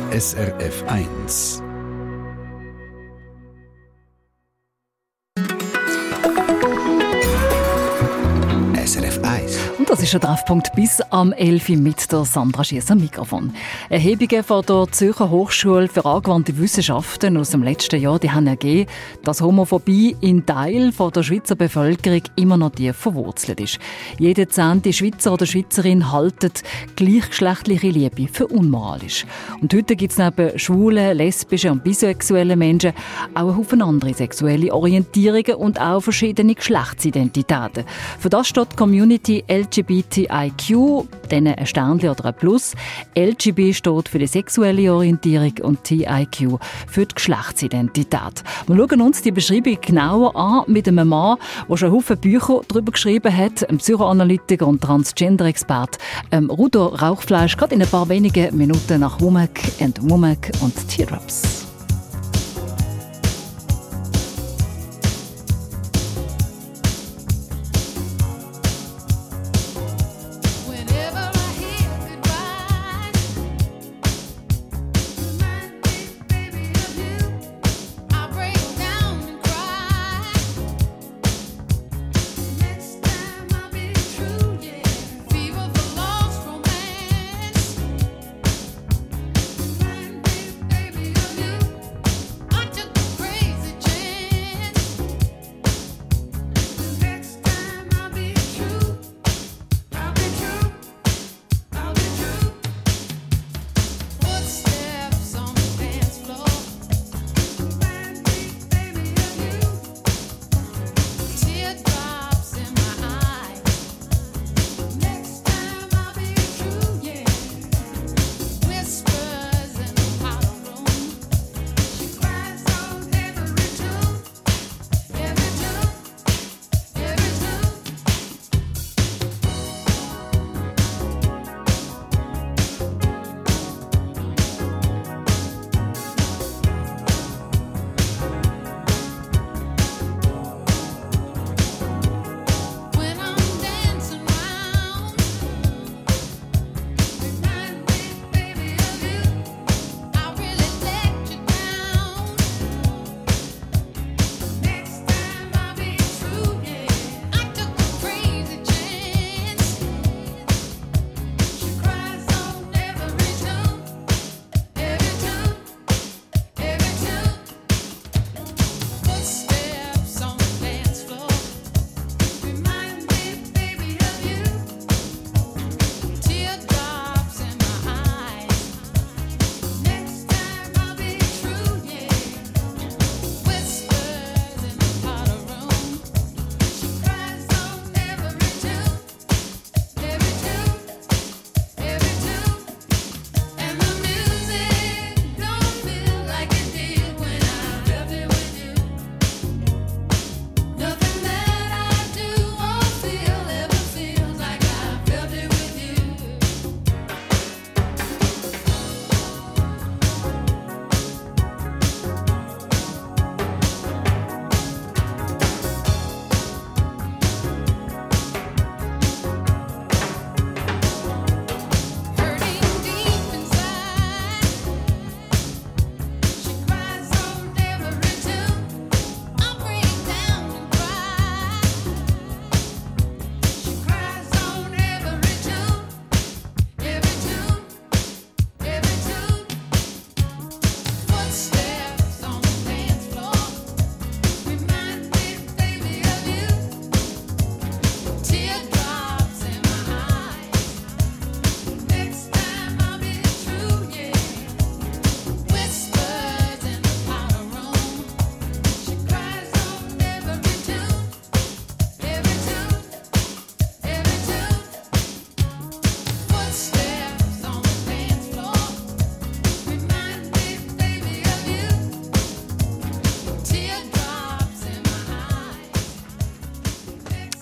SRF 1. SRF 1. Und das ist der Treffpunkt bis am 11 Uhr mit der Sandra Schiess am Mikrofon. Erhebungen von der Zürcher Hochschule für angewandte Wissenschaften aus dem letzten Jahr die haben ergeben, dass Homophobie in Teil der Schweizer Bevölkerung immer noch tief verwurzelt ist. Jeder 10. Schweizer oder Schweizerin hält gleichgeschlechtliche Liebe für unmoralisch. Und heute gibt es neben schwulen, lesbischen und bisexuellen Menschen auch einen Haufen andere sexuelle Orientierungen und auch verschiedene Geschlechtsidentitäten. Für das steht die Community LGBTIQ, denen ein Sternchen oder ein Plus. LGB steht für die sexuelle Orientierung und TIQ für die Geschlechtsidentität. Wir schauen uns die Beschreibung genauer an mit einem Mann, der schon Haufen Bücher darüber geschrieben hat, einem Psychoanalytiker und Transgender-Expert, Rudo Rauchfleisch, gerade in ein paar wenigen Minuten nach Womack and Womack und Teardrops. Baby, of you.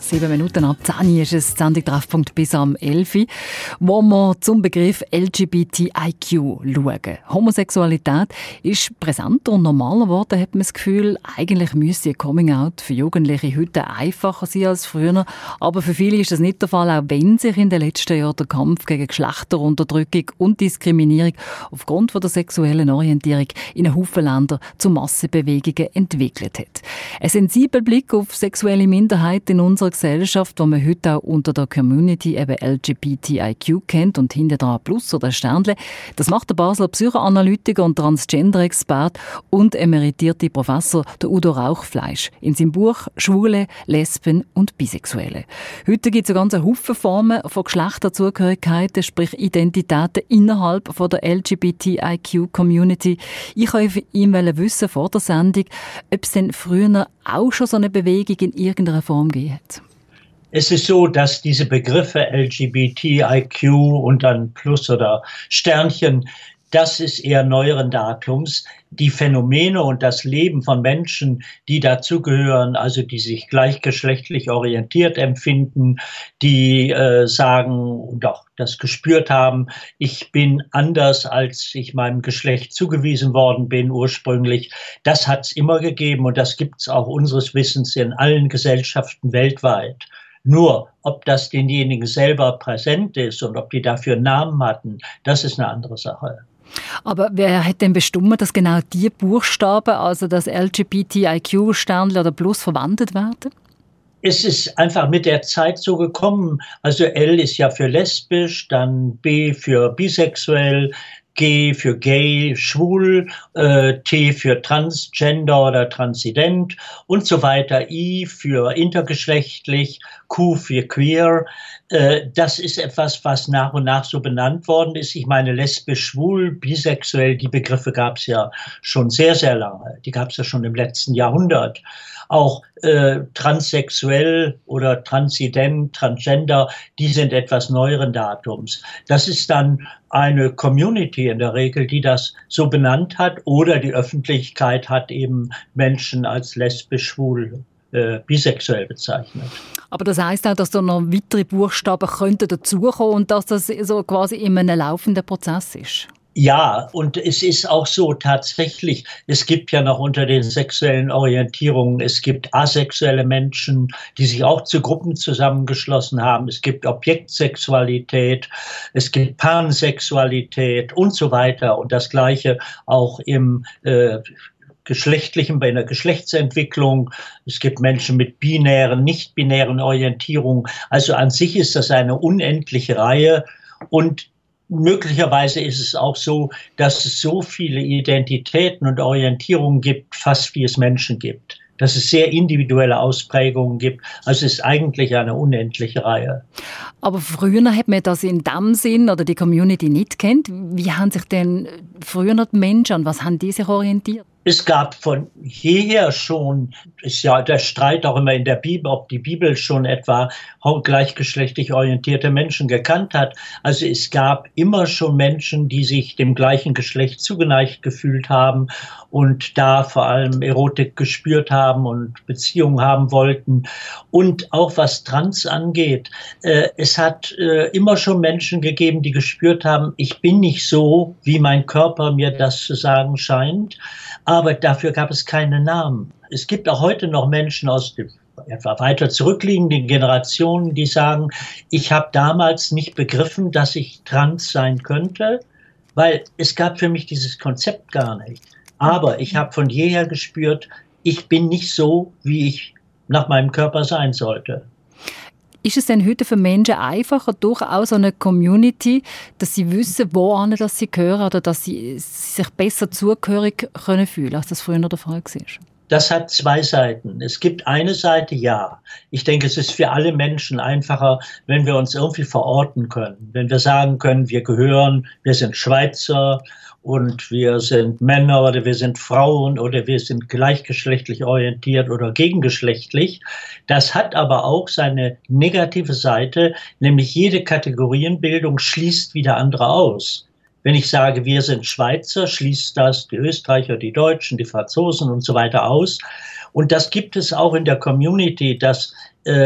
7 Minuten ab 10 ist es, Sendung Treffpunkt bis am 11 Uhr, wo wir zum Begriff LGBTIQ schauen. Homosexualität ist präsenter und normaler geworden, hat man das Gefühl. Eigentlich müsste ein Coming-out für Jugendliche heute einfacher sein als früher. Aber für viele ist das nicht der Fall, auch wenn sich in den letzten Jahren der Kampf gegen Geschlechterunterdrückung und Diskriminierung aufgrund von der sexuellen Orientierung in einem Haufen Ländern zu Massenbewegungen entwickelt hat. Ein sensibler Blick auf sexuelle Minderheiten in unserer Gesellschaft, die man heute auch unter der Community eben LGBTIQ kennt und hinter dran Plus oder Sternle, das macht der Basler Psychoanalytiker und Transgender-Experte und emeritierte Professor der Udo Rauchfleisch in seinem Buch «Schwule, Lesben und Bisexuelle». Heute gibt es eine ganze Haufen Formen von Geschlechterzugehörigkeiten, sprich Identitäten innerhalb von der LGBTIQ-Community. Ich wollte ihm wissen vor der Sendung, ob es denn früher auch schon so eine Bewegung in irgendeiner Form gegeben hat. Es ist so, dass diese Begriffe LGBTIQ und dann Plus oder Sternchen, das ist eher neueren Datums. Die Phänomene und das Leben von Menschen, die dazugehören, also die sich gleichgeschlechtlich orientiert empfinden, die sagen und auch das gespürt haben, ich bin anders, als ich meinem Geschlecht zugewiesen worden bin ursprünglich. Das hat es immer gegeben und das gibt es auch unseres Wissens in allen Gesellschaften weltweit. Nur, ob das denjenigen selber präsent ist und ob die dafür Namen hatten, das ist eine andere Sache. Aber wer hat denn bestimmt, dass genau die Buchstaben, also das LGBTIQ-Sternchen oder Plus, verwendet werden? Es ist einfach mit der Zeit so gekommen. Also L ist ja für lesbisch, dann B für bisexuell, G für gay, schwul, T für transgender oder transident und so weiter, I für intergeschlechtlich, Q für queer. Das ist etwas, was nach und nach so benannt worden ist. Ich meine, lesbisch, schwul, bisexuell, die Begriffe gab es ja schon sehr, sehr lange. Die gab es ja schon im letzten Jahrhundert. Auch transsexuell oder transident, transgender, die sind etwas neueren Datums. Das ist dann eine Community in der Regel, die das so benannt hat, oder die Öffentlichkeit hat eben Menschen als lesbisch, schwul, bisexuell bezeichnet. Aber das heisst auch, dass da noch weitere Buchstaben könnten dazukommen und dass das so quasi in einem laufenden Prozess ist? Ja, und es ist auch so tatsächlich, es gibt ja noch unter den sexuellen Orientierungen, es gibt asexuelle Menschen, die sich auch zu Gruppen zusammengeschlossen haben. Es gibt Objektsexualität, es gibt Pansexualität und so weiter. Und das Gleiche auch im bei einer Geschlechtsentwicklung. Es gibt Menschen mit binären, nicht-binären Orientierungen. Also an sich ist das eine unendliche Reihe und möglicherweise ist es auch so, dass es so viele Identitäten und Orientierungen gibt, fast wie es Menschen gibt. Dass es sehr individuelle Ausprägungen gibt. Also es ist eigentlich eine unendliche Reihe. Aber früher hat man das in dem Sinn oder die Community nicht kennt. Wie haben sich denn früher die Menschen, an was haben die sich orientiert? Es gab von jeher schon, ist ja der Streit auch immer in der Bibel, ob die Bibel schon etwa gleichgeschlechtlich orientierte Menschen gekannt hat. Also es gab immer schon Menschen, die sich dem gleichen Geschlecht zugeneigt gefühlt haben und da vor allem Erotik gespürt haben und Beziehungen haben wollten. Und auch was Trans angeht, es hat immer schon Menschen gegeben, die gespürt haben, ich bin nicht so, wie mein Körper mir das zu sagen scheint. Aber dafür gab es keine Namen. Es gibt auch heute noch Menschen aus den etwa weiter zurückliegenden Generationen, die sagen, ich habe damals nicht begriffen, dass ich trans sein könnte, weil es gab für mich dieses Konzept gar nicht. Aber ich habe von jeher gespürt, ich bin nicht so, wie ich nach meinem Körper sein sollte. Ist es denn heute für Menschen einfacher, durch auch so eine Community, dass sie wissen, wohin dass sie gehören oder dass sie sich besser zugehörig können fühlen, als das früher der Fall war? Das hat zwei Seiten. Es gibt eine Seite, ja. Ich denke, es ist für alle Menschen einfacher, wenn wir uns irgendwie verorten können. Wenn wir sagen können, wir sind Schweizer und wir sind Männer oder wir sind Frauen oder wir sind gleichgeschlechtlich orientiert oder gegengeschlechtlich. Das hat aber auch seine negative Seite, nämlich jede Kategorienbildung schließt wieder andere aus. Wenn ich sage, wir sind Schweizer, schließt das die Österreicher, die Deutschen, die Franzosen und so weiter aus. Und das gibt es auch in der Community, dass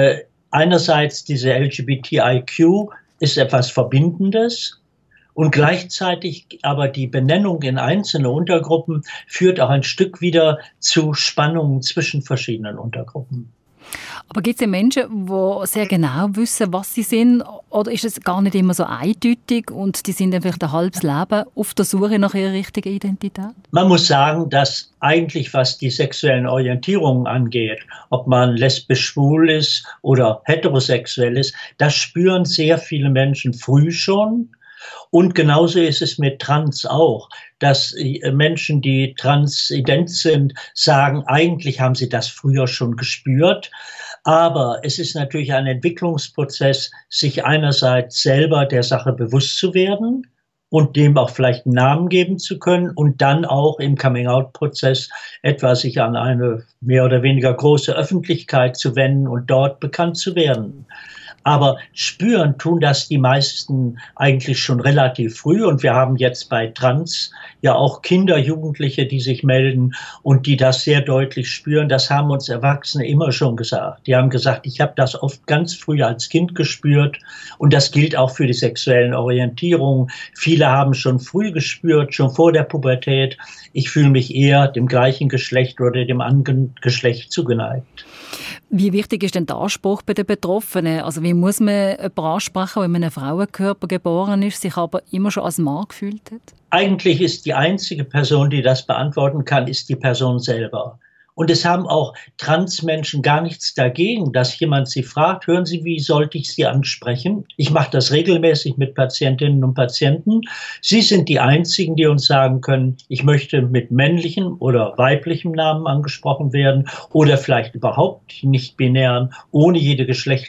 einerseits diese LGBTIQ ist etwas Verbindendes und gleichzeitig aber die Benennung in einzelne Untergruppen führt auch ein Stück wieder zu Spannungen zwischen verschiedenen Untergruppen. Aber gibt es ja Menschen, die sehr genau wissen, was sie sind? Oder ist es gar nicht immer so eindeutig und die sind dann vielleicht ein halbes Leben auf der Suche nach ihrer richtigen Identität? Man muss sagen, dass eigentlich, was die sexuellen Orientierungen angeht, ob man lesbisch, schwul ist oder heterosexuell ist, das spüren sehr viele Menschen früh schon. Und genauso ist es mit Trans auch, dass Menschen, die transident sind, sagen, eigentlich haben sie das früher schon gespürt. Aber es ist natürlich ein Entwicklungsprozess, sich einerseits selber der Sache bewusst zu werden und dem auch vielleicht einen Namen geben zu können und dann auch im Coming-out-Prozess etwa sich an eine mehr oder weniger große Öffentlichkeit zu wenden und dort bekannt zu werden. Aber spüren tun das die meisten eigentlich schon relativ früh. Und wir haben jetzt bei Trans ja auch Kinder, Jugendliche, die sich melden und die das sehr deutlich spüren. Das haben uns Erwachsene immer schon gesagt. Die haben gesagt, ich habe das oft ganz früh als Kind gespürt. Und das gilt auch für die sexuellen Orientierungen. Viele haben schon früh gespürt, schon vor der Pubertät, ich fühle mich eher dem gleichen Geschlecht oder dem anderen Geschlecht zugeneigt. Wie wichtig ist denn der Anspruch bei den Betroffenen? Also wie muss man jemanden ansprechen, wenn man in einem Frauenkörper geboren ist, sich aber immer schon als Mann gefühlt hat? Eigentlich ist die einzige Person, die das beantworten kann, ist die Person selber. Und es haben auch Transmenschen gar nichts dagegen, dass jemand sie fragt, hören Sie, wie sollte ich Sie ansprechen? Ich mache das regelmäßig mit Patientinnen und Patienten. Sie sind die Einzigen, die uns sagen können, ich möchte mit männlichem oder weiblichem Namen angesprochen werden oder vielleicht überhaupt nicht binären, ohne jede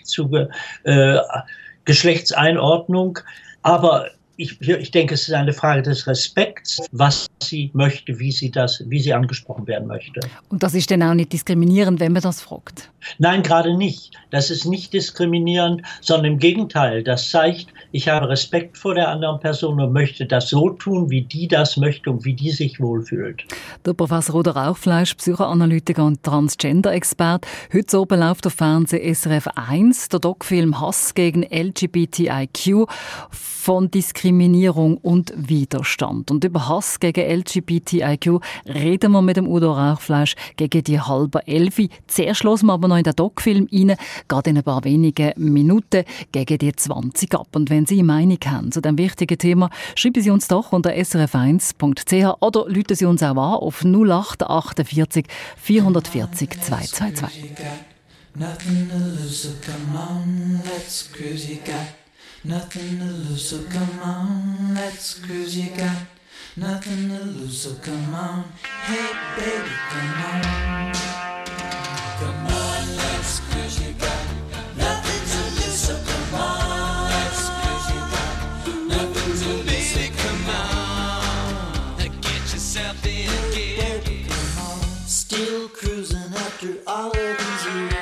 Geschlechtseinordnung. Aber ich denke, es ist eine Frage des Respekts, was sie möchte, wie sie angesprochen werden möchte. Und das ist dann auch nicht diskriminierend, wenn man das fragt? Nein, gerade nicht. Das ist nicht diskriminierend, sondern im Gegenteil. Das zeigt, ich habe Respekt vor der anderen Person und möchte das so tun, wie die das möchte und wie die sich wohlfühlt. Der Professor Roder Rauchfleisch, Psychoanalytiker und Transgender-Experte. Heute oben läuft auf Fernsehen SRF 1 der Doc-Film «Hass gegen LGBTIQ» von Diskriminierung und Widerstand. Und über Hass gegen LGBTIQ reden wir mit dem Udo Rauchfleisch gegen die 10:30. Zuerst hören wir aber noch in den Doc-Film rein, gerade in ein paar wenigen Minuten gegen die 20 ab. Und wenn Sie eine Meinung haben zu diesem wichtigen Thema, schreiben Sie uns doch unter srf1.ch oder rufen Sie uns auch an auf 0848 440 222. Nothing to lose, so come on, let's cruise, you got nothing to lose, so come on, let's cruise, you got nothing to lose, so come on, hey baby, come on. Come on, let's cruise, you got nothing to lose, so come on, let's cruise, you got nothing to lose, so come on, get yourself in gear, baby, come on. Still cruising after all of these years.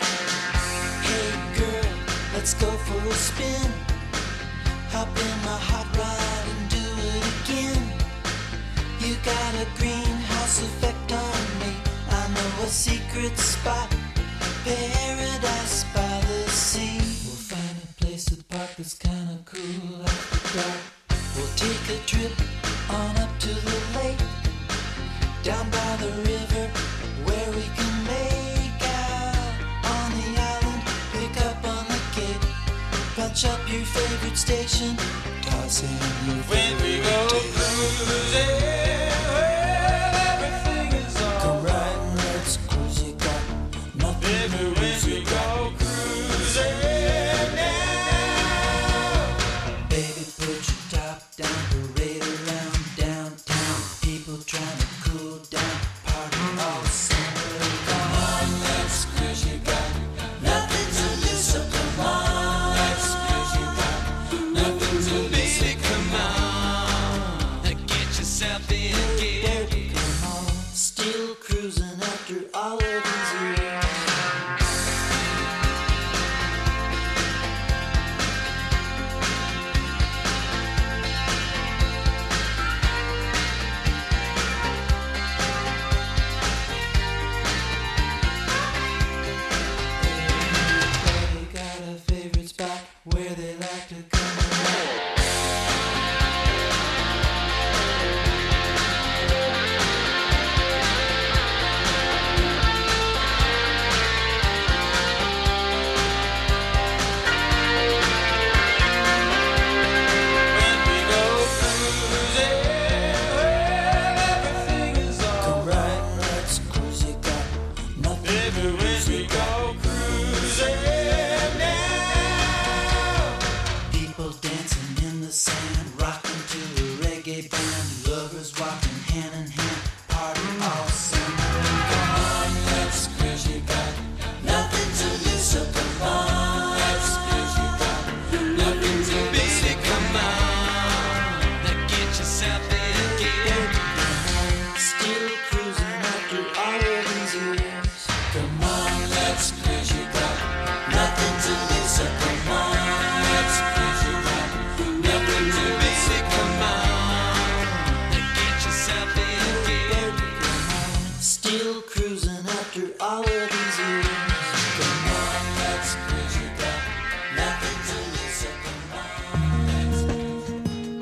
Let's go for a spin. Hop in my hot rod and do it again. You got a greenhouse effect on me. I know a secret spot, paradise by the sea. We'll find a place to park that's kinda cool after dark. We'll take a trip on up to the lake, down by the river where we can make out on the island. Pick up on the gate, punch up your favorite station, toss in your favorite when we go cruising, well, everything is all come right and let's cruise, you got nothing to lose, when we go cruising now. Baby, put your top down, parade around downtown. People trying to cool down, party all summer. Come on, let's cruise, you got nothing to lose, so come on. Let's cruise, you got nothing to lose, so come on. band, lovers walking hand in hand, party all summer. Come on, let's crash it back. Nothing to lose, so come on, let's crash it back. Nothing to lose, so come on. Now get yourself in gear. Still cruising after all of these years. Come on, let's crash it back. Nothing to lose, so come on, let's crash it back. Nothing to lose, so come on. Now get yourself in gear. Still cruising after all of these years. Come on, let's crash it back. Nothing to lose, so come on.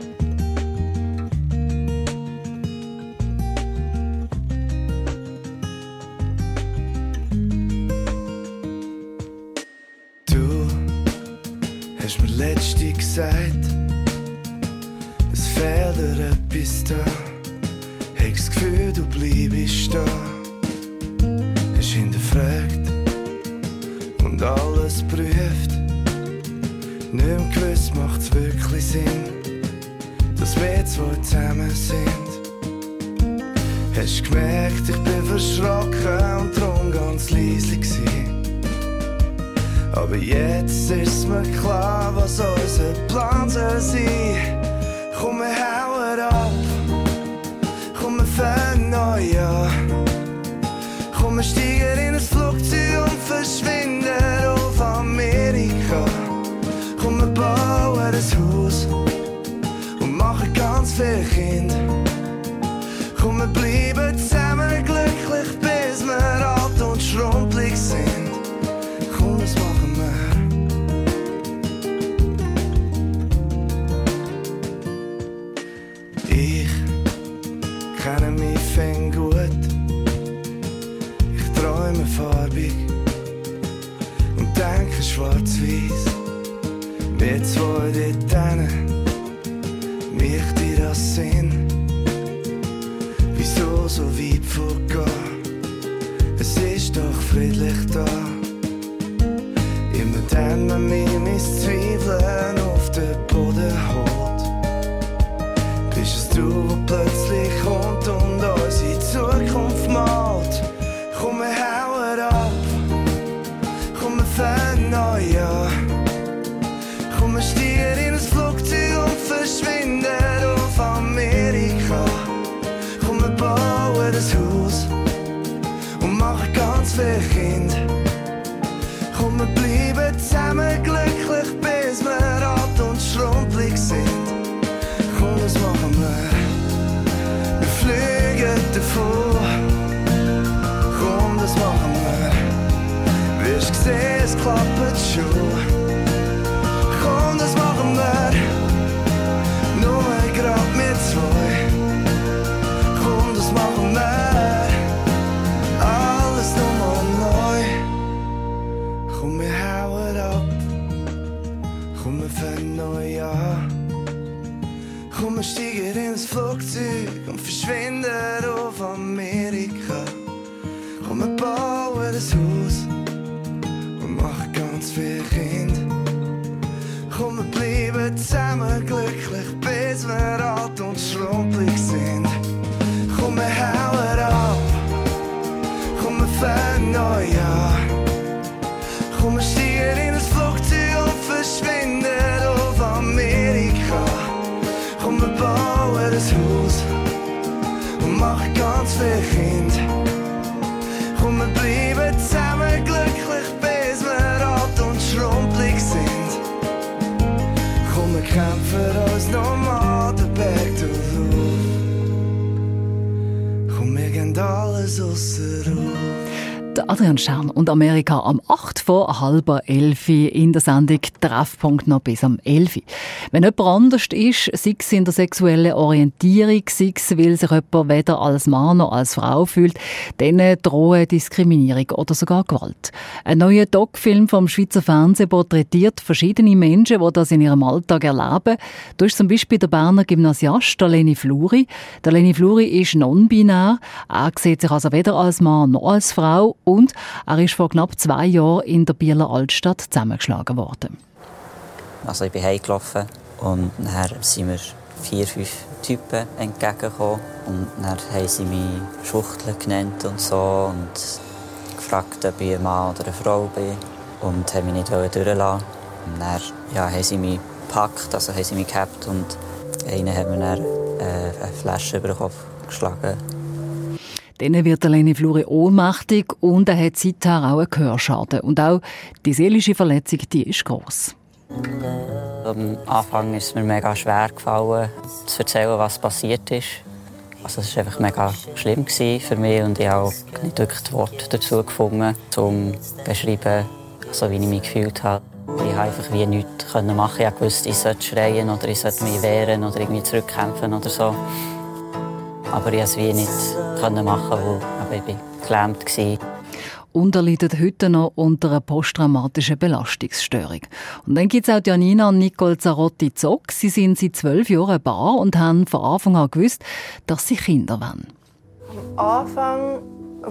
Du hast mir letztens gesagt, es fehlt dir etwas da. Hab das Gefühl, du bleibst da. Hast hinterfragt und alles prüft. Nicht mehr gewiss, macht's wirklich Sinn, dass wir zwei zusammen sind. Hast gemerkt, ich bin verschrocken und drum ganz leise gsi. Aber jetzt ist mir klar, was unser Plan soll sein. Komm, wir hauen ab, komm, wir fangen neu an. Komm, wir steigen in ein Flugzeug und verschwinden auf Amerika. Komm, wir bauen ein Haus und machen ganz viele Kinder. Komm, wir bleiben zusammen glücklich, bis wir alt und schrumpelig sind. Komm, das machen wir. Ich kenne mich fing gut. Ich träume farbig und denke schwarz-weiß. Wir zwei dort hinten, macht dir das Sinn? Wieso so weit vorgehen? Es ist doch friedlich da. Immer dann, wenn mir mein Zweifeln auf den Boden holt, bist es du, wo plötzlich kommt und unsere Zukunft malt. Komm, wir hauen ab, komm, wir fangen neu an. Komm, wir steigen in ein Flugzeug und verschwinden auf Amerika. Komm, wir bauen ein Haus und machen ganz viele Kinder. Komm, wir bleiben zusammen glücklich, bis wir alt und schrumpelig sind. Komm, das machen wir. Wir fliegen davon. Komm, das machen wir. Wirst gesehen, es klappt schon. Komm, das machen wir. Nur grad mit zwei. Komm, das machen wir. Alles nochmal neu. Komm, wir hauen ab. Komm, wir fangen neu an. Komm, wir steigen in das Flugzeug und verschwinden auf Amerika. Komm, wir bauen ein Haus und machen ganz viele Kinder. Komm, wir bleiben zusammen glücklich, bis wir alt und schrumpelig sind. Komm, wir hauen ab. Komm, wir fangen neu an. Komm, wir steigen in ein Flugzeug und verschwinden auf Amerika. Komm, wir bauen ein Haus und machen ganz viele Kinder. Komm, wir bleiben zusammen glücklich, bis wir alt und schrumpelig sind. Komm, wir kämpfen uns nochmal den Berg durch. Komm, wir gehen alles ausser auf. Der Adrian Stern und Amerika am 11:08 in der Sendung Treffpunkt noch bis am 11. Wenn jemand anders ist, sei es in der sexuellen Orientierung, sei es, weil sich jemand weder als Mann noch als Frau fühlt, dann drohen Diskriminierung oder sogar Gewalt. Ein neuer Doc-Film vom Schweizer Fernsehen porträtiert verschiedene Menschen, die das in ihrem Alltag erleben. Da ist zum Beispiel der Berner Gymnasiast, der Leni Fluri. Der Leni Fluri ist non-binär. Er sieht sich also weder als Mann noch als Frau. Und er ist vor knapp 2 Jahren in der Bieler Altstadt zusammengeschlagen worden. Also ich bin heimgelaufen und nachher sind wir 4, 5 Typen entgegengekommen. Und dann haben sie mich Schwuchtel genannt und so. Und gefragt, ob ich ein Mann oder eine Frau bin. Und haben mich nicht durchlassen. Und dann haben sie mich gepackt, also haben sie mich gehabt. Und einer hat mir dann eine Flasche über den Kopf geschlagen. Dann wird Leni Fluri ohnmächtig und er hat seither auch einen Gehörschaden. Und auch die seelische Verletzung, die ist gross. Am Anfang ist es mir mega schwer gefallen, zu erzählen, was passiert ist. Also es war einfach mega schlimm für mich und ich habe auch nicht wirklich die Worte dazu gefunden, um zu beschreiben, also wie ich mich gefühlt habe. Ich konnte einfach wie nichts machen. Ich wusste, ich sollte schreien oder ich sollte mich wehren oder irgendwie zurückkämpfen oder so. Aber ich konnte es wie nicht machen, weil ich gelähmt war. Und er leidet heute noch unter einer posttraumatischen Belastungsstörung. Und dann gibt es auch Janina und Nicole Zarotti-Zock. Sie sind seit 12 Jahren ein Paar und haben von Anfang an gewusst, dass sie Kinder wollen. Am Anfang,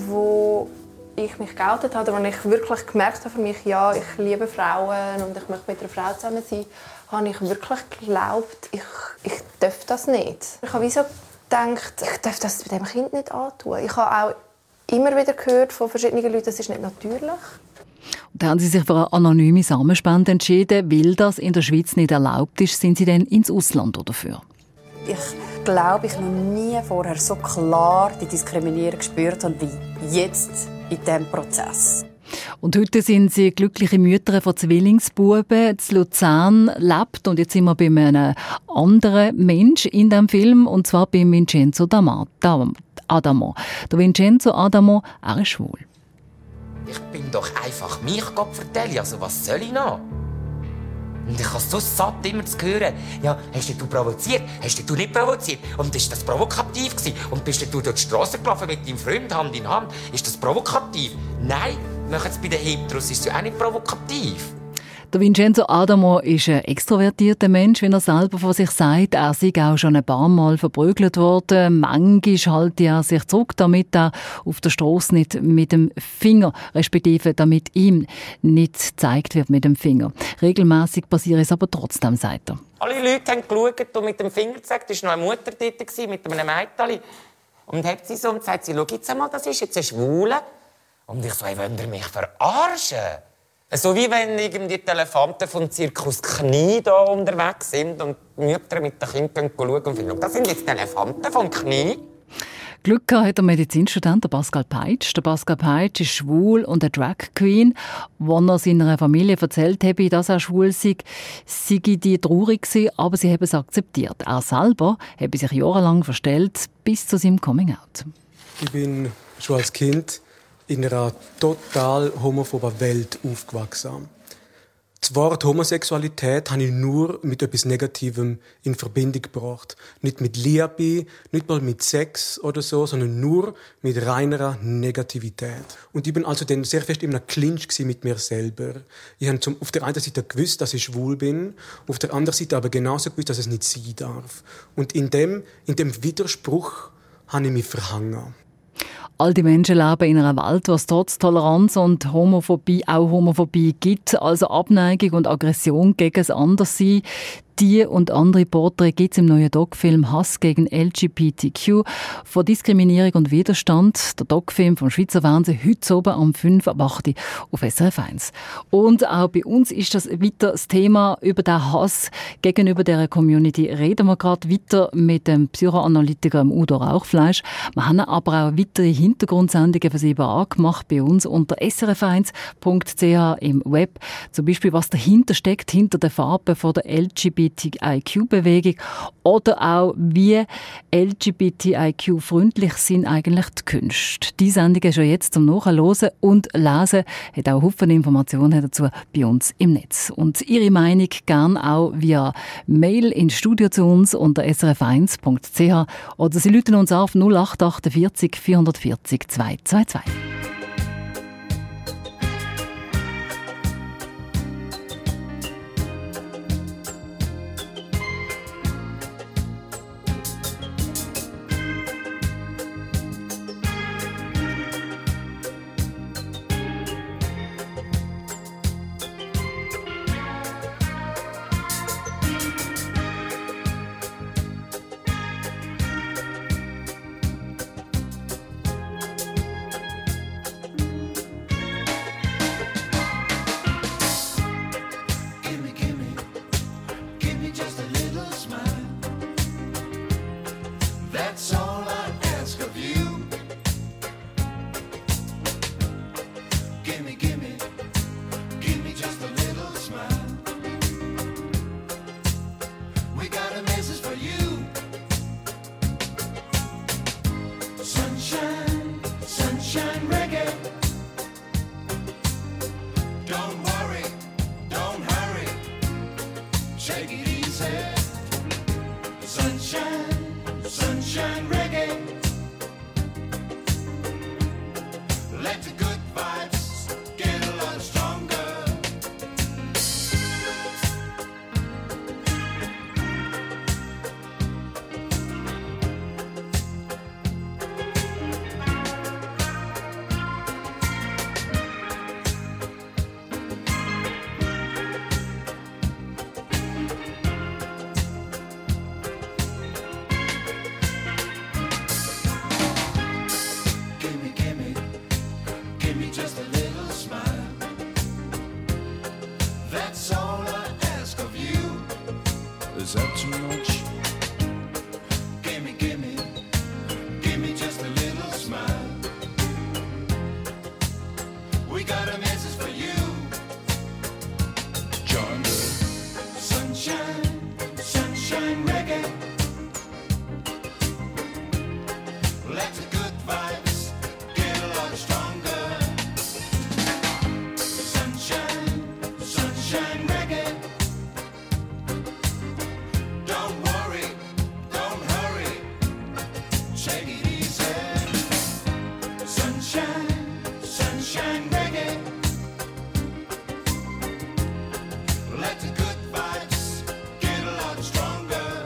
wo ich mich geoutet habe, als ich wirklich gemerkt habe für mich, ja, ich liebe Frauen und ich möchte mit einer Frau zusammen sein, habe ich wirklich geglaubt, ich darf das nicht. Ich habe so gedacht, ich darf das bei diesem Kind nicht antun. Ich habe auch immer wieder gehört von verschiedenen Leuten, das ist nicht natürlich. Und dann haben sie sich für eine anonyme Samenspende entschieden. Weil das in der Schweiz nicht erlaubt ist, sind sie dann ins Ausland dafür. Ich glaube, ich habe noch nie vorher so klar die Diskriminierung gespürt habe wie jetzt in diesem Prozess. Und heute sind sie glückliche Mütter von Zwillingsbuben. In Luzern lebt, und jetzt sind wir bei einem anderen Mensch in diesem Film, und zwar bei Vincenzo Adamo. Der Vincenzo Adamo, er ist schwul. Ich bin doch einfach mich vertellen, also was soll ich noch? Und ich habe so satt immer zu hören, ja, hast du provoziert, hast du nicht provoziert? Und ist das provokativ gewesen? Und bist du durch die Straße gelaufen mit deinem Freund Hand in Hand? Ist das provokativ? Nein, machen es bei den Heteros, ist es ja auch nicht provokativ. Der Vincenzo Adamo ist ein extrovertierter Mensch, wie er selber von sich sagt. Er sei auch schon ein paar Mal verprügelt worden. Manchmal halte er sich zurück, damit er auf der Strasse nicht mit dem Finger, respektive damit ihm nicht gezeigt wird mit dem Finger. Regelmäßig passiert es aber trotzdem, sagt er. Alle Leute haben geschaut und mit dem Finger gezeigt. Es war noch eine Mutter dort mit einem Mädchen. Und hat sie so und sagt, schau jetzt einmal, das ist jetzt ein Schwuler. Und ich so, wollt ihr mich verarschen? So wie wenn irgendwie die Elefanten vom Zirkus Knie da unterwegs sind und die Mütter mit den Kindern schauen und finden, das sind jetzt die Elefanten vom Knie. Glück gehabt hat der Medizinstudent Pascal Peitsch. Der Pascal Peitsch ist schwul und eine Drag Queen. Als er seiner Familie erzählt habe, dass er schwul sei die traurig gewesen, aber sie haben es akzeptiert. Er selber habe sich jahrelang verstellt, bis zu seinem Coming-out. Ich bin schon als Kind in einer total homophoben Welt aufgewachsen. Das Wort Homosexualität habe ich nur mit etwas Negativem in Verbindung gebracht. Nicht mit Liebe, nicht mal mit Sex oder so, sondern nur mit reiner Negativität. Und ich bin also dann sehr fest in einem Clinch mit mir selber. Ich habe auf der einen Seite gewusst, dass ich schwul bin, auf der anderen Seite aber genauso gewusst, dass es nicht sein darf. Und in dem Widerspruch habe ich mich verhangen. All die Menschen leben in einer Welt, wo es trotz Toleranz und Homophobie auch Homophobie gibt, also Abneigung und Aggression gegen das Anderssein. Die und andere Porträts gibt es im neuen Doc-Film «Hass gegen LGBTQ» von Diskriminierung und Widerstand. Der Doc-Film vom Schweizer Fernsehen heute oben am 5 ab 8 auf SRF 1. Und auch bei uns ist das weiter das Thema. Über den Hass gegenüber dieser Community reden wir gerade weiter mit dem Psychoanalytiker Udo Rauchfleisch. Wir haben aber auch weitere Hintergrundsendungen für Sie angemacht bei uns unter srf1.ch im Web. Zum Beispiel, was dahinter steckt, hinter den Farben von der LGBTIQ-Bewegung oder auch, wie LGBTIQ-freundlich sind eigentlich die Künste. Die Sendung ist schon jetzt zum Nachhören und Lesen, hat auch Haufen Informationen dazu bei uns im Netz. Und Ihre Meinung gerne auch via Mail ins Studio zu uns unter srf1.ch oder Sie rufen uns auf 0848 440 222. That's all I ask of you. Gimme, gimme, give me just a little smile. We got a message for you. Sunshine, sunshine reggae. Don't worry, don't hurry. Take it easy. Sunshine, sunshine reggae. Let the good vibes get a lot stronger. Gimme, gimme, give me just a little smile. That's all I ask of you. Is that too much? Gimme, gimme, give me just a little smile. We got a message for you. Join the sunshine, sunshine reggae. Let the good vibes get a lot stronger. Sunshine, sunshine reggae. Don't worry, don't hurry. Take it easy. Sunshine, sunshine reggae. Let the good vibes get a lot stronger.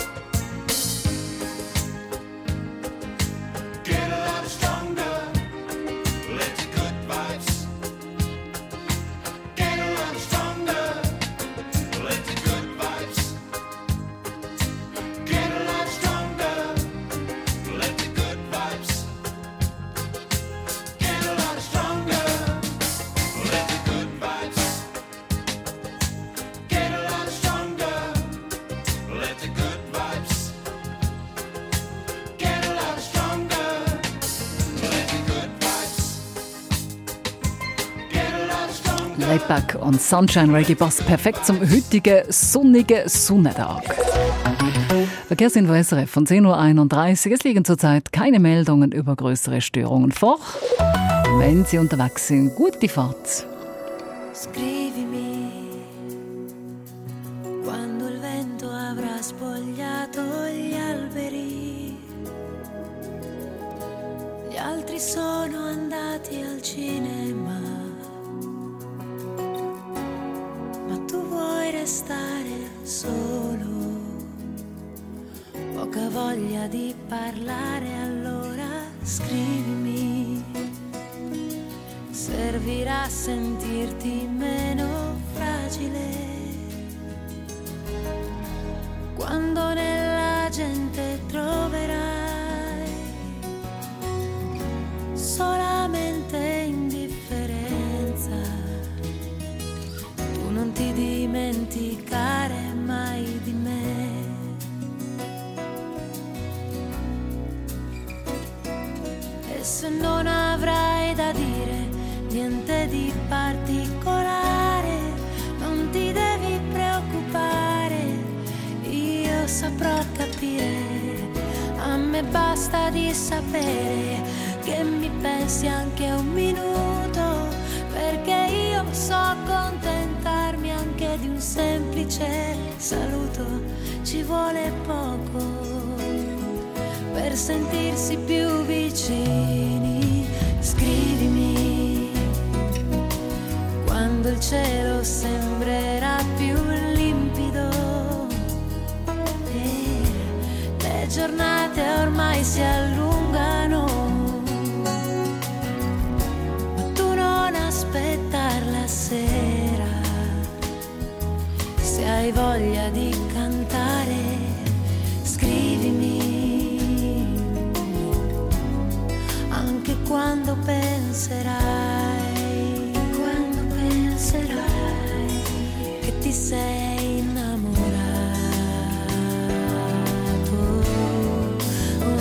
Get a lot stronger. Let the good vibes get a lot stronger. Let the good vibes get a lot stronger. Let the good vibes get a lot stronger. Let the good vibes get a lot stronger. Let the good vibes get a lot stronger. Let the good vibes get a lot stronger. Laidback und Sunshine Reggae passt perfekt zum heutigen sonnigen Sonnentag. Verkehrsinfo SRF von 10.31 Uhr. Es liegen zurzeit keine Meldungen über größere Störungen vor. Wenn Sie unterwegs sind, gute Fahrt. Scrivimi quando il vento avrà spogliato gli alberi. Gli altri sono andati al cinema, ma tu vuoi restare solo. Poca voglia di parlare, allora scrivimi. Servirà sentirti meno fragile quando nella gente troverai solamente indifferenza. Tu non ti dimenticare mai di me. E se non avrai da dire niente di particolare, non ti devi preoccupare, io saprò capire. A me basta di sapere che mi pensi anche un minuto, perché io so accontentarmi anche di un semplice saluto. Ci vuole poco per sentirsi più vicini. Scrivimi quando il cielo sembrerà più limpido e le giornate ormai si allungano, ma tu non aspettar la sera. Se hai voglia di cantare, scrivimi. Anche quando penserai che ti sei innamorato,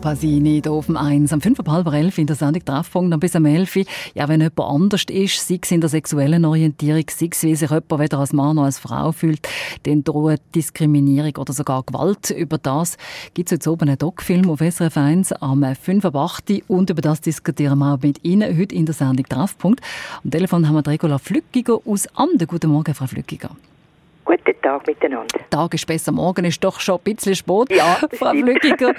Pasini hier auf dem 1. Am 5.30 in der Sendung «Treffpunkt» noch bis am 11. Ja, wenn jemand anders ist, sei es in der sexuellen Orientierung, sei es, wie sich jemand weder als Mann noch als Frau fühlt, dann droht Diskriminierung oder sogar Gewalt. Über das gibt es heute oben einen Doc-Film auf SRF 1 am 5.8. Und über das diskutieren wir auch mit Ihnen heute in der Sendung «Treffpunkt». Am Telefon haben wir Regula Flückiger aus Amden. Guten Morgen, Frau Flückiger. Guten Tag miteinander. Tag ist besser, morgen ist doch schon ein bisschen spät. Ja, Frau Flückiger,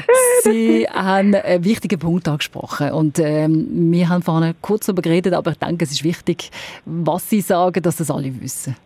Sie haben einen wichtigen Punkt angesprochen. Und wir haben vorhin kurz darüber geredet, aber ich denke, es ist wichtig, was Sie sagen, dass das alle wissen.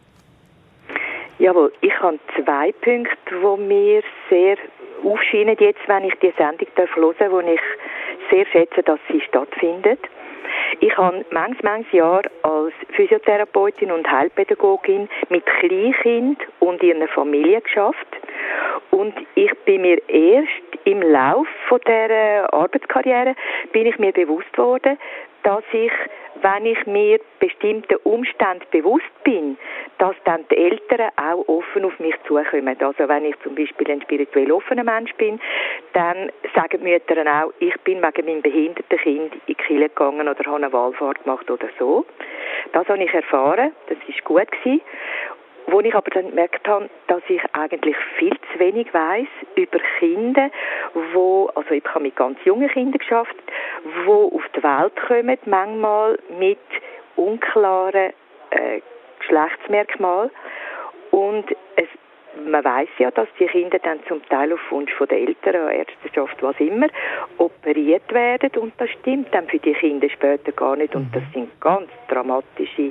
Jawohl, ich habe 2 Punkte, die mir sehr aufscheinen, jetzt, wenn ich die Sendung hören darf, wo ich sehr schätze, dass sie stattfindet. Ich habe manches Jahr als Physiotherapeutin und Heilpädagogin mit Kleinkindern und ihren Familien geschafft. Und ich bin mir erst im Lauf von dieser Arbeitskarriere bin ich mir bewusst worden, dass ich, wenn ich mir bestimmten Umständen bewusst bin, dass dann die Eltern auch offen auf mich zukommen. Also wenn ich zum Beispiel ein spirituell offener Mensch bin, dann sagen die Mütter auch, ich bin wegen meinem behinderten Kind in die Kirche gegangen oder habe eine Wallfahrt gemacht oder so. Das habe ich erfahren, das war gut gewesen. Wo ich aber dann gemerkt habe, dass ich eigentlich viel zu wenig weiss über Kinder, also ich habe mit ganz jungen Kindern geschafft, die auf die Welt kommen, manchmal mit unklaren Geschlechtsmerkmalen. Und man weiss ja, dass die Kinder dann zum Teil auf Wunsch der Eltern, Ärzteschaft, was immer, operiert werden. Und das stimmt dann für die Kinder später gar nicht. Und das sind ganz dramatische,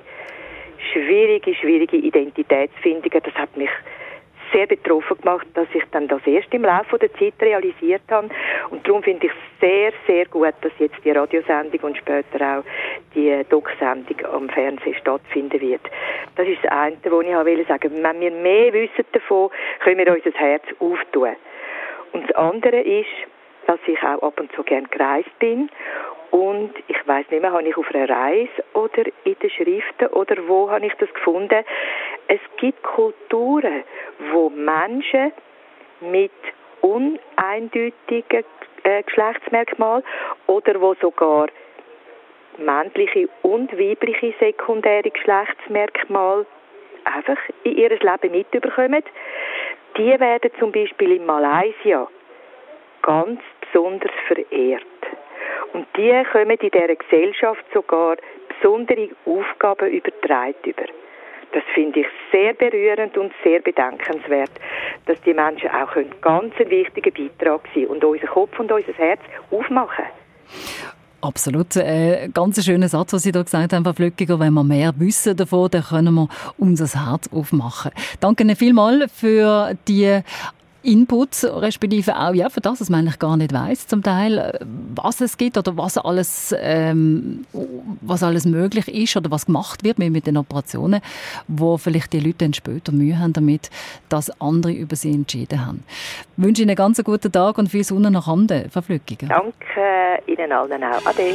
schwierige Identitätsfindungen. Das hat mich sehr betroffen gemacht, dass ich dann das erst im Laufe der Zeit realisiert habe. Und darum finde ich es sehr, sehr gut, dass jetzt die Radiosendung und später auch die Doc-Sendung am Fernsehen stattfinden wird. Das ist das eine, was ich sagen wollte. Wenn wir mehr wissen davon, können wir unser Herz auftun. Und das andere ist, dass ich auch ab und zu gerne gereist bin. Und ich weiss nicht mehr, habe ich auf einer Reise oder in den Schriften oder wo habe ich das gefunden? Es gibt Kulturen, wo Menschen mit uneindeutigen Geschlechtsmerkmalen oder wo sogar männliche und weibliche sekundäre Geschlechtsmerkmale einfach in ihr Leben mitbekommen. Die werden zum Beispiel in Malaysia ganz besonders verehrt. Und die kommen in dieser Gesellschaft sogar besondere Aufgaben übertragen über. Das finde ich sehr berührend und sehr bedenkenswert, dass die Menschen auch einen ganz wichtigen Beitrag sein und unseren Kopf und unser Herz aufmachen. Absolut. Ganz schöner Satz, was Sie da gesagt haben, Frau Flückiger. Wenn wir mehr wissen davon, dann können wir unser Herz aufmachen. Danke Ihnen vielmals für die Inputs, respektive auch für das, was man eigentlich gar nicht weiss, zum Teil, was es gibt oder was alles möglich ist oder was gemacht wird mit den Operationen, wo vielleicht die Leute dann später Mühe haben damit, dass andere über sie entschieden haben. Ich wünsche Ihnen einen ganz guten Tag und viel Sonne nach Amden, Frau Flückiger. Danke Ihnen allen auch. Ade.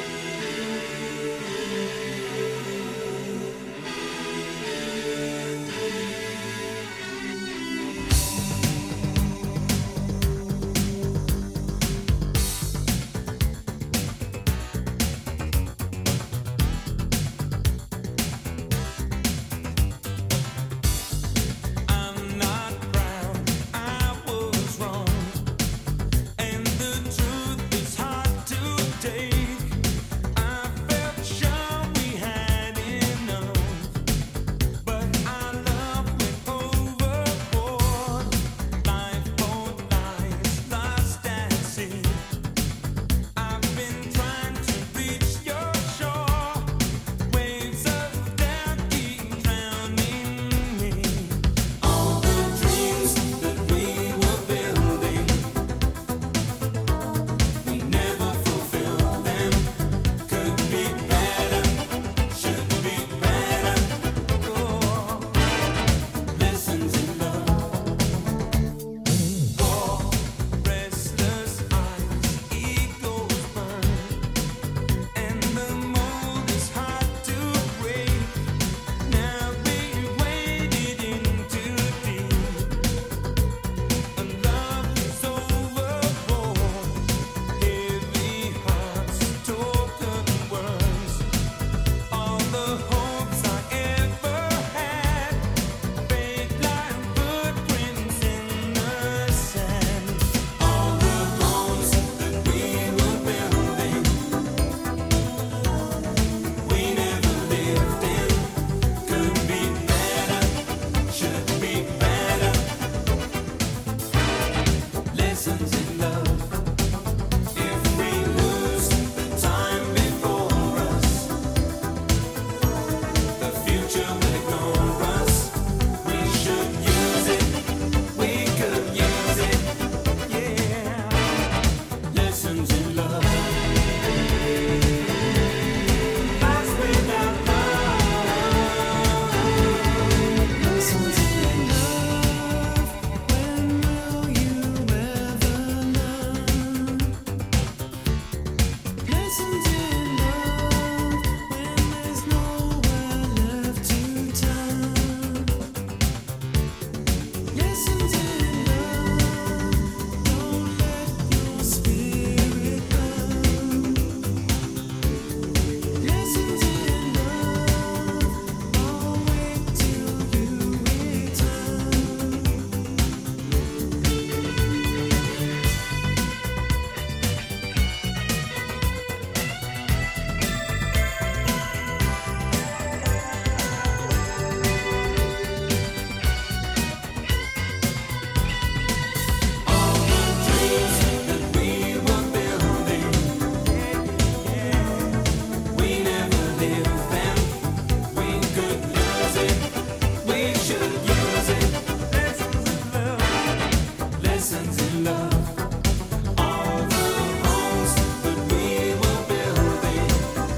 in love. All the homes that we were building,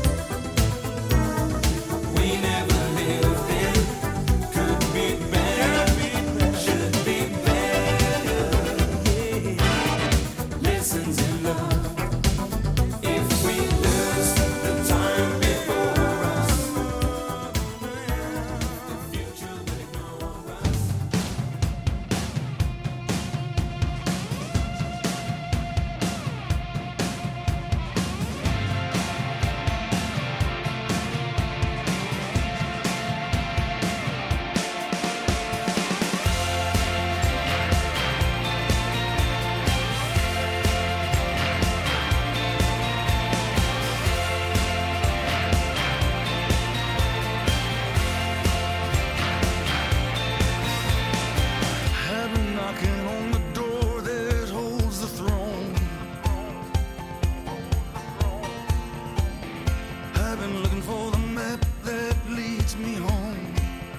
we never lived in, could be better, should be better. Lessons in love. If we lose the time before us, the future will ignore us. Heaven knocking on the door that holds the throne. I've been looking for the map that leads me home.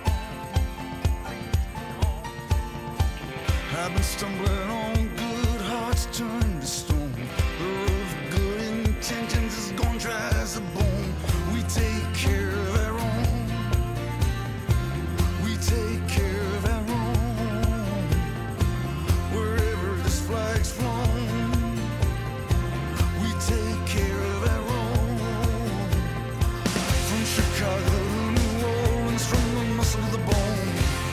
I've been stumbling on good hearts turned to stone. The road of good intentions is gone dry as a bone. We take care of our own. We take care of our own. Wherever this flag's flown, we take care of our own. From Chicago to New Orleans, from the muscle to the bone.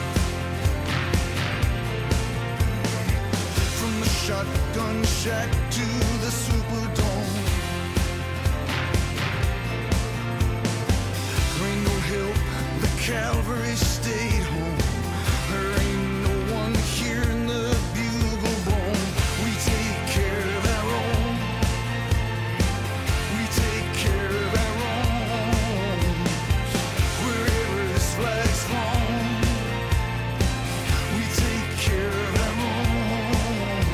From the shotgun shack to the Superdome. Ringo Hill, the Calvary stayed home. There ain't no one here in the bugle bone. We take care of our own. We take care of our own. Wherever this flag's flown, we take care of our own.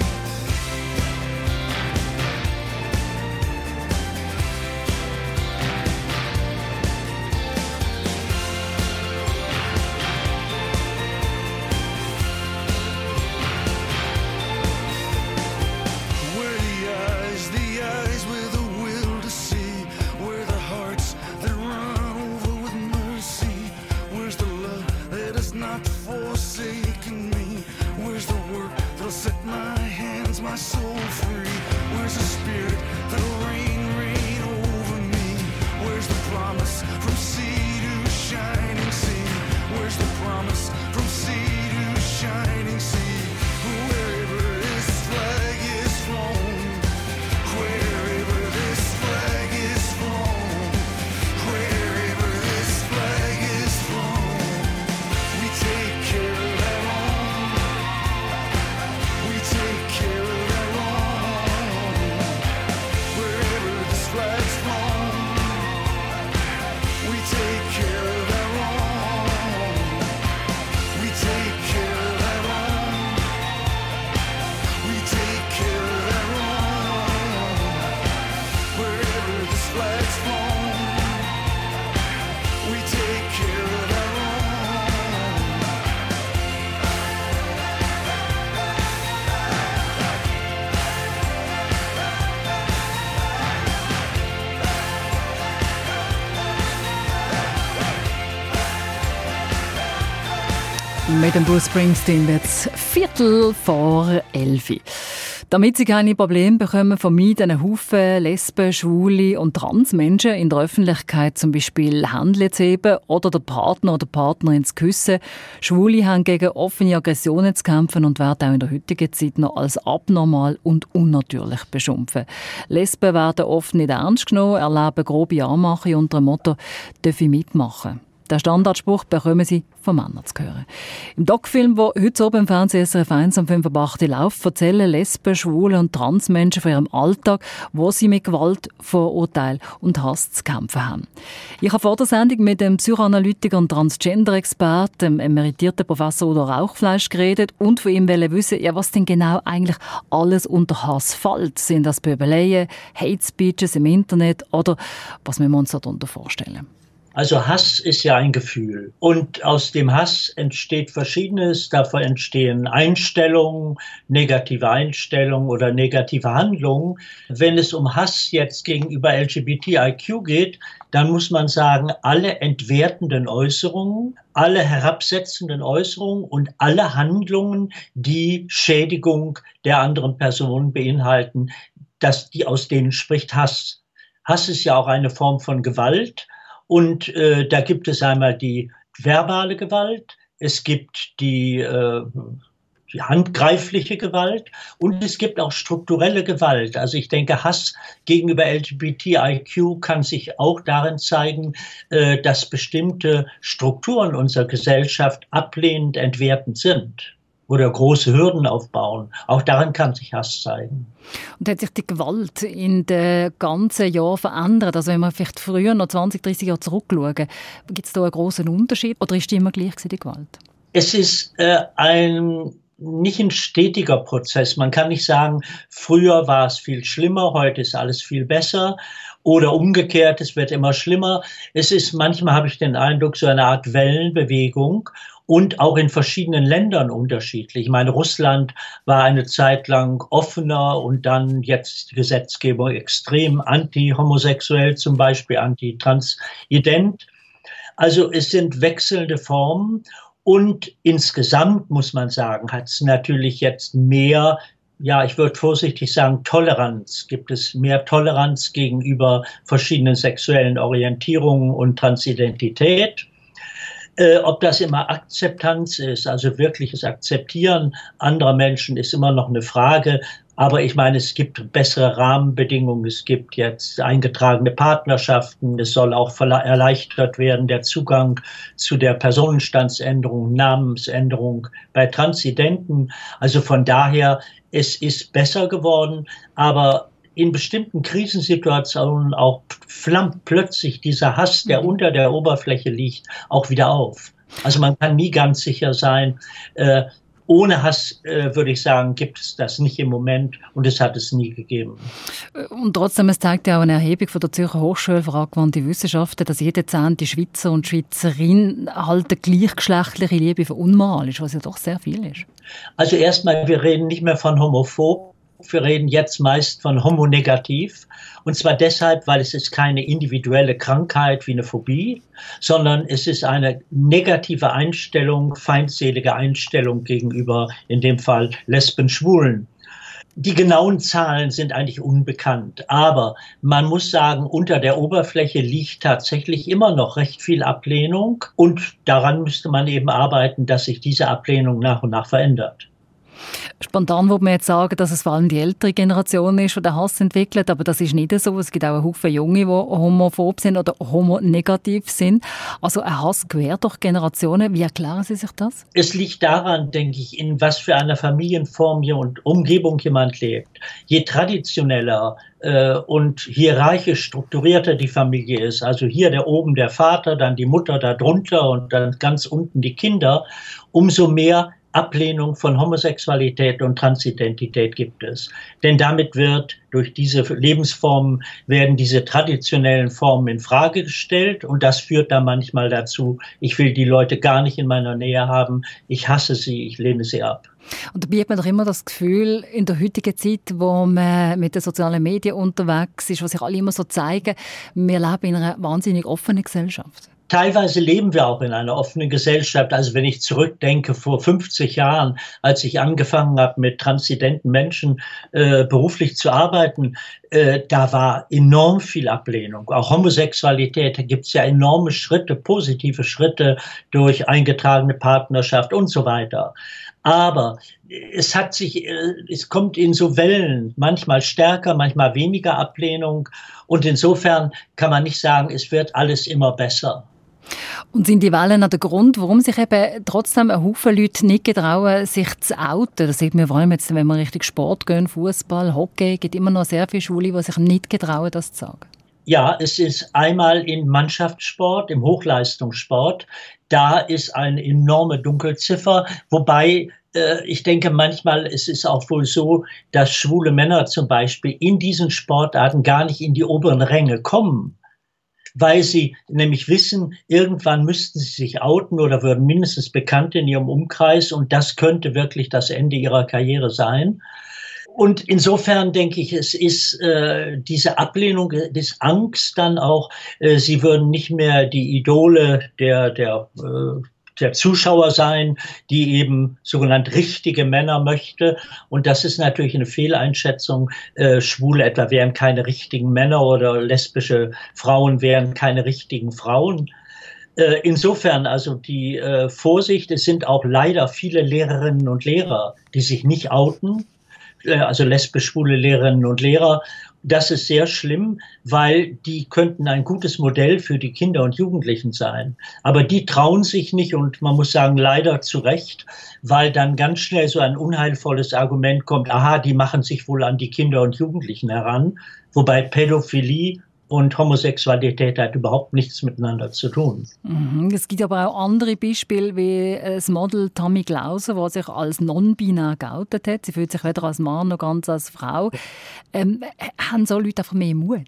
Where the eyes with a will to see. Where the hearts that run over with mercy. Where's the love that has not forsaken me? Where's the work that'll set my hands, my soul free? Where's the spirit that'll reign over me? Where's the promise from sea to shining sea? Where's the promise from sea to shining sea? Wherever this flag is flown, wherever this flag is flown, wherever this flag is flown, we take care of our own. We take care of our own. Wherever this flag's flown, we take care of our own. We take care of our own. We take care of our own. Wherever this flag's flown, we take care of our own. Mit dem Bruce Springsteen wird es 11:15. Damit sie keine Probleme bekommen, vermeiden einen Haufen Lesben, Schwule und Transmenschen in der Öffentlichkeit zum Beispiel Händchen zu heben oder den Partner oder Partnerin zu küssen. Schwule haben gegen offene Aggressionen zu kämpfen und werden auch in der heutigen Zeit noch als abnormal und unnatürlich beschimpft. Lesben werden oft nicht ernst genommen, erleben grobe Anmache unter dem Motto «Darf ich mitmachen?». Den Standardspruch bekommen sie von Männern zu hören. Im Doc-Film, der heute oben im Fernsehen SRF 1 am 5 ab 8 läuft, erzählen Lesben, Schwule und Transmenschen von ihrem Alltag, wo sie mit Gewalt, Vorurteil und Hass zu kämpfen haben. Ich habe vor der Sendung mit dem Psychoanalytiker und Transgender-Experten, dem emeritierten Professor Udo Rauchfleisch, geredet und von ihm wissen, ja, was denn genau eigentlich alles unter Hass fällt. Sind das Pöbeleien, Hate Speeches im Internet oder was müssen wir uns darunter vorstellen? Also Hass ist ja ein Gefühl und aus dem Hass entsteht Verschiedenes. Davon entstehen Einstellungen, negative Einstellungen oder negative Handlungen. Wenn es um Hass jetzt gegenüber LGBTIQ geht, dann muss man sagen, alle entwertenden Äußerungen, alle herabsetzenden Äußerungen und alle Handlungen, die Schädigung der anderen Person beinhalten, aus denen spricht Hass. Hass ist ja auch eine Form von Gewalt. Und da gibt es einmal die verbale Gewalt, es gibt die handgreifliche Gewalt und es gibt auch strukturelle Gewalt. Also ich denke, Hass gegenüber LGBTIQ kann sich auch darin zeigen, dass bestimmte Strukturen unserer Gesellschaft ablehnend, entwertend sind oder große Hürden aufbauen. Auch darin kann sich Hass zeigen. Und hat sich die Gewalt in den ganzen Jahren verändert? Also wenn wir vielleicht früher, noch 20, 30 Jahre zurückschauen, gibt es da einen grossen Unterschied oder ist die immer gleich gewesen, die Gewalt? Es ist nicht ein stetiger Prozess. Man kann nicht sagen, früher war es viel schlimmer, heute ist alles viel besser. Oder umgekehrt, es wird immer schlimmer. Es ist manchmal, habe ich den Eindruck, so eine Art Wellenbewegung und auch in verschiedenen Ländern unterschiedlich. Ich meine, Russland war eine Zeit lang offener und dann jetzt die Gesetzgebung extrem anti-homosexuell, zum Beispiel anti-transident. Also es sind wechselnde Formen und insgesamt muss man sagen, hat es natürlich jetzt mehr, ja, ich würde vorsichtig sagen, Toleranz. Gibt es mehr Toleranz gegenüber verschiedenen sexuellen Orientierungen und Transidentität? Ob das immer Akzeptanz ist, also wirkliches Akzeptieren anderer Menschen, ist immer noch eine Frage. Aber ich meine, es gibt bessere Rahmenbedingungen, es gibt jetzt eingetragene Partnerschaften, es soll auch erleichtert werden, der Zugang zu der Personenstandsänderung, Namensänderung bei Transidenten. Also von daher, es ist besser geworden, aber in bestimmten Krisensituationen auch flammt plötzlich dieser Hass, der unter der Oberfläche liegt, auch wieder auf. Also man kann nie ganz sicher sein. Ohne Hass, würde ich sagen, gibt es das nicht im Moment und es hat es nie gegeben. Und trotzdem, es zeigt ja auch eine Erhebung von der Zürcher Hochschule für angewandte Wissenschaften, dass jede 10. Schweizer und Schweizerin halten gleichgeschlechtliche Liebe für unmoralisch, was ja doch sehr viel ist. Also erstmal, wir reden nicht mehr von homophob. Wir reden jetzt meist von homonegativ. Und zwar deshalb, weil es ist keine individuelle Krankheit wie eine Phobie, sondern es ist eine negative Einstellung, feindselige Einstellung gegenüber, in dem Fall Lesben, Schwulen. Die genauen Zahlen sind eigentlich unbekannt. Aber man muss sagen, unter der Oberfläche liegt tatsächlich immer noch recht viel Ablehnung. Und daran müsste man eben arbeiten, dass sich diese Ablehnung nach und nach verändert. Spontan würde man jetzt sagen, dass es vor allem die ältere Generation ist, die den Hass entwickelt, aber das ist nicht so. Es gibt auch einen Haufen Junge, die homophob sind oder homonegativ sind. Also ein Hass quer durch Generationen. Wie erklären Sie sich das? Es liegt daran, denke ich, in was für einer Familienform und Umgebung jemand lebt. Je traditioneller und hierarchisch strukturierter die Familie ist, also hier oben der Vater, dann die Mutter darunter und dann ganz unten die Kinder, umso mehr Ablehnung von Homosexualität und Transidentität gibt es. Denn damit durch diese Lebensformen werden diese traditionellen Formen in Frage gestellt und das führt dann manchmal dazu, ich will die Leute gar nicht in meiner Nähe haben, ich hasse sie, ich lehne sie ab. Und dabei hat man doch immer das Gefühl, in der heutigen Zeit, wo man mit den sozialen Medien unterwegs ist, wo sich alle immer so zeigen, wir leben in einer wahnsinnig offenen Gesellschaft. Teilweise leben wir auch in einer offenen Gesellschaft. Also wenn ich zurückdenke, vor 50 Jahren, als ich angefangen habe, mit transidenten Menschen beruflich zu arbeiten, da war enorm viel Ablehnung. Auch Homosexualität, da gibt es ja enorme Schritte, positive Schritte durch eingetragene Partnerschaft und so weiter. Aber es kommt in so Wellen, manchmal stärker, manchmal weniger Ablehnung. Und insofern kann man nicht sagen, es wird alles immer besser. Und sind die Wellen auch der Grund, warum sich eben trotzdem ein Haufen Leute nicht getrauen, sich zu outen? Das sieht man vor allem jetzt, wenn wir Richtung Sport gehen, Fußball, Hockey, gibt immer noch sehr viele Schwule, die sich nicht getrauen, das zu sagen. Ja, es ist einmal im Mannschaftssport, im Hochleistungssport, da ist eine enorme Dunkelziffer, wobei ich denke manchmal, es ist auch wohl so, dass schwule Männer zum Beispiel in diesen Sportarten gar nicht in die oberen Ränge kommen. weil sie nämlich wissen, irgendwann müssten sie sich outen oder würden mindestens bekannt in ihrem Umkreis und das könnte wirklich das Ende ihrer Karriere sein. Und insofern denke ich, es ist diese Ablehnung des Angst dann auch, sie würden nicht mehr die Idole der Zuschauer sein, die eben sogenannt richtige Männer möchte. Und das ist natürlich eine Fehleinschätzung. Schwule etwa wären keine richtigen Männer oder lesbische Frauen wären keine richtigen Frauen. Insofern also die Vorsicht, es sind auch leider viele Lehrerinnen und Lehrer, die sich nicht outen, also lesbisch-schwule Lehrerinnen und Lehrer. Das ist sehr schlimm, weil die könnten ein gutes Modell für die Kinder und Jugendlichen sein. Aber die trauen sich nicht und man muss sagen, leider zu Recht, weil dann ganz schnell so ein unheilvolles Argument kommt, aha, die machen sich wohl an die Kinder und Jugendlichen heran, wobei Pädophilie und Homosexualität hat überhaupt nichts miteinander zu tun. Es gibt aber auch andere Beispiele, wie das Model Tammy Glauser, die sich als non-binär geoutet hat. Sie fühlt sich weder als Mann noch ganz als Frau. Haben so Leute einfach mehr Mut?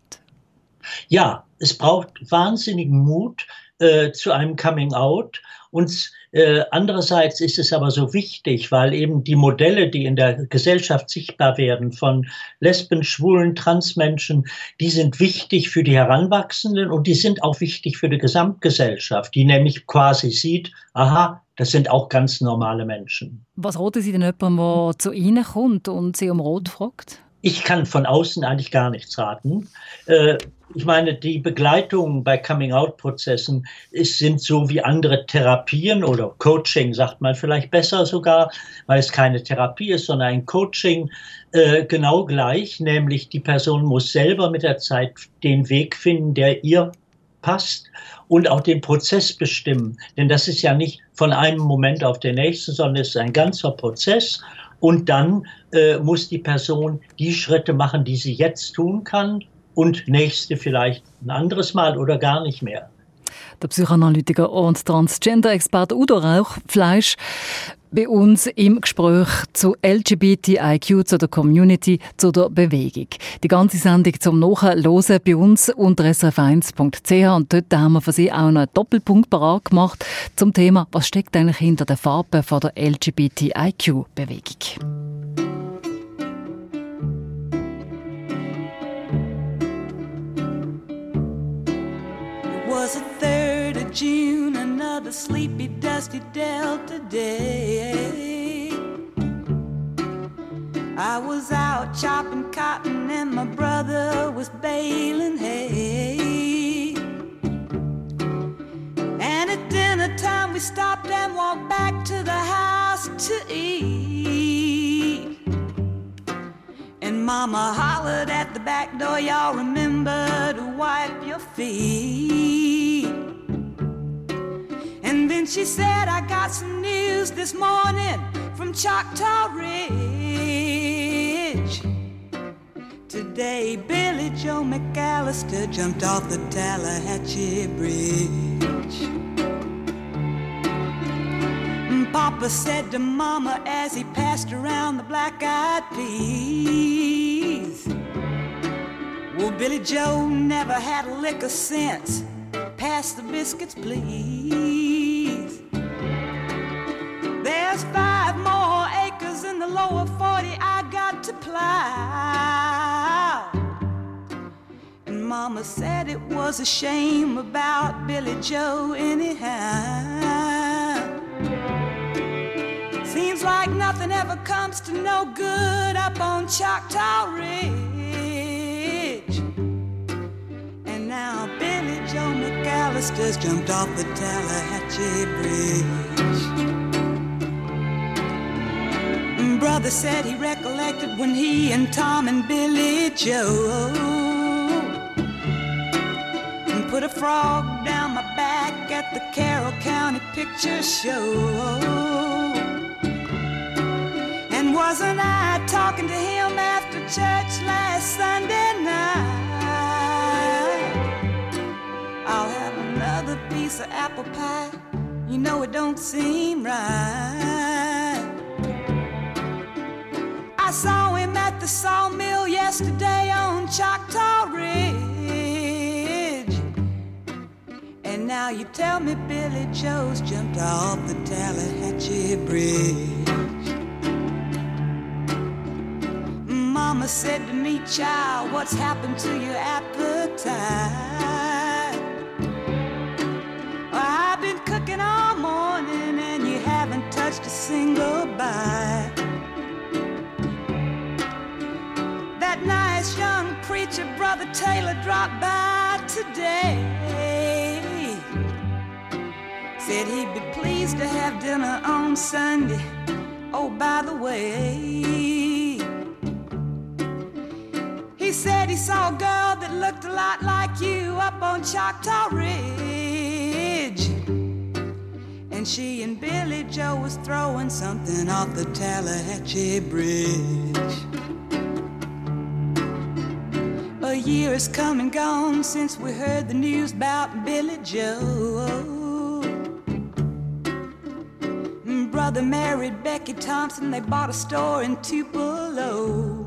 Ja, es braucht wahnsinnigen Mut zu einem Coming-out. Und andererseits ist es aber so wichtig, weil eben die Modelle, die in der Gesellschaft sichtbar werden von Lesben, Schwulen, Transmenschen, die sind wichtig für die Heranwachsenden und die sind auch wichtig für die Gesamtgesellschaft, die nämlich quasi sieht, aha, das sind auch ganz normale Menschen. Was raten Sie denn jemandem, der zu Ihnen kommt und Sie um Rat fragt? Ich kann von außen eigentlich gar nichts raten. Ich meine, die Begleitung bei Coming-out-Prozessen sind so wie andere Therapien oder Coaching, sagt man vielleicht besser sogar, weil es keine Therapie ist, sondern ein Coaching genau gleich, nämlich die Person muss selber mit der Zeit den Weg finden, der ihr passt und auch den Prozess bestimmen. Denn das ist ja nicht von einem Moment auf den nächsten, sondern es ist ein ganzer Prozess. Und dann muss die Person die Schritte machen, die sie jetzt tun kann und nächste vielleicht ein anderes Mal oder gar nicht mehr. Der Psychoanalytiker und Transgender-Experte Udo Rauchfleisch bei uns im Gespräch zu LGBTIQ, zu der Community, zu der Bewegung. Die ganze Sendung zum Nachhören bei uns unter srf1.ch und dort haben wir für Sie auch noch einen Doppelpunkt parat gemacht zum Thema, was steckt eigentlich hinter den Farben von der LGBTIQ-Bewegung. Was the 3rd of June, another sleepy, dusty Delta day. I was out chopping cotton and my brother was baling hay. And at dinner time we stopped and walked back to the house to eat. And Mama hollered at the back door, y'all remember to wipe your feet. And then she said, I got some news this morning from Choctaw Ridge. Today Billy Joe McAllister jumped off the Tallahatchie Bridge. Papa said to Mama as he passed around the black-eyed peas, well, Billy Joe never had a lick of sense. Pass the biscuits, please. There's 5 more acres in the lower 40 I got to plow. And Mama said it was a shame about Billy Joe anyhow. Seems like nothing ever comes to no good up on Choctaw Ridge. And now Billy Joe McAllister's jumped off the Tallahatchie Bridge. Brother said he recollected when he and Tom and Billy Joe put a frog down my back at the Carroll County Picture Show. And wasn't I talking to him after church last Sunday night? I'll have another piece of apple pie. You know it don't seem right. I saw him at the sawmill yesterday on Choctaw Ridge. And now you tell me Billy Joe's jumped off the Tallahatchie Bridge. Mama said to me, child, what's happened to your appetite? I've been cooking all morning and you haven't touched a single bite. That nice young preacher, Brother Taylor, dropped by today. Said he'd be pleased to have dinner on Sunday. Oh, by the way, he said he saw a girl that looked a lot like you up on Choctaw Ridge. And she and Billy Joe was throwing something off the Tallahatchie Bridge. A year has come and gone since we heard the news about Billy Joe. Brother married Becky Thompson, they bought a store in Tupelo.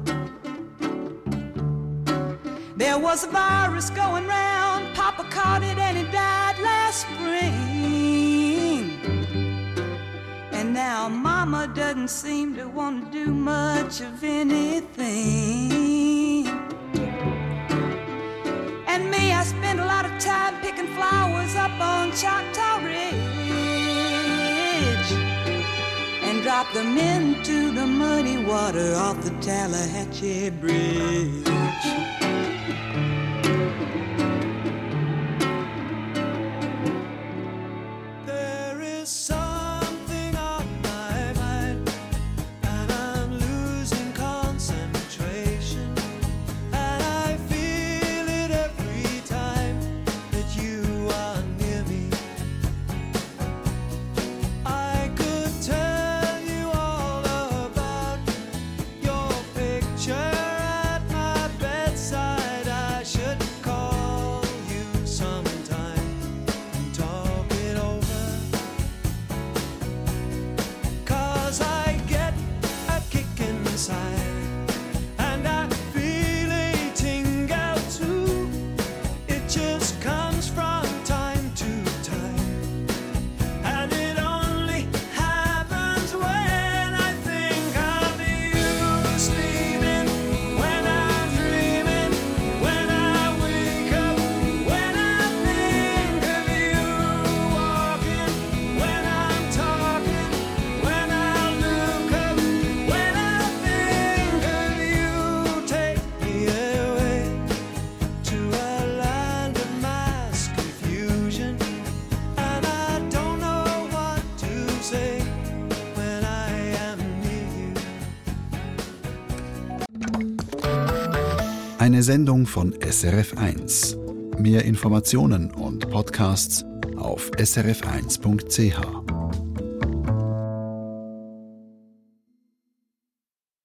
There was a virus going round, Papa caught it and he died last spring. And now Mama doesn't seem to want to do much of anything. And me, I spend a lot of time picking flowers up on Choctaw Ridge and drop them into the muddy water off the Tallahatchie Bridge. There is something on my mind, and I'm losing concentration, and I feel it every time that you are near me. I could tell you all about your picture at my bedside. I should call you sometime and talk it over, 'cause I get a kick inside and I feel a tingle too. It just comes from time to time, and it only happens when I think of you. Sleeping, when I'm dreaming, when I wake up, when I think of you. Walking, when I'm talking, when I look up, when I think of you. Take me away to a land of mass confusion, and I don't know what to say when I am near you. Eine Sendung von SRF1. Mehr Informationen und Podcasts auf srf1.ch.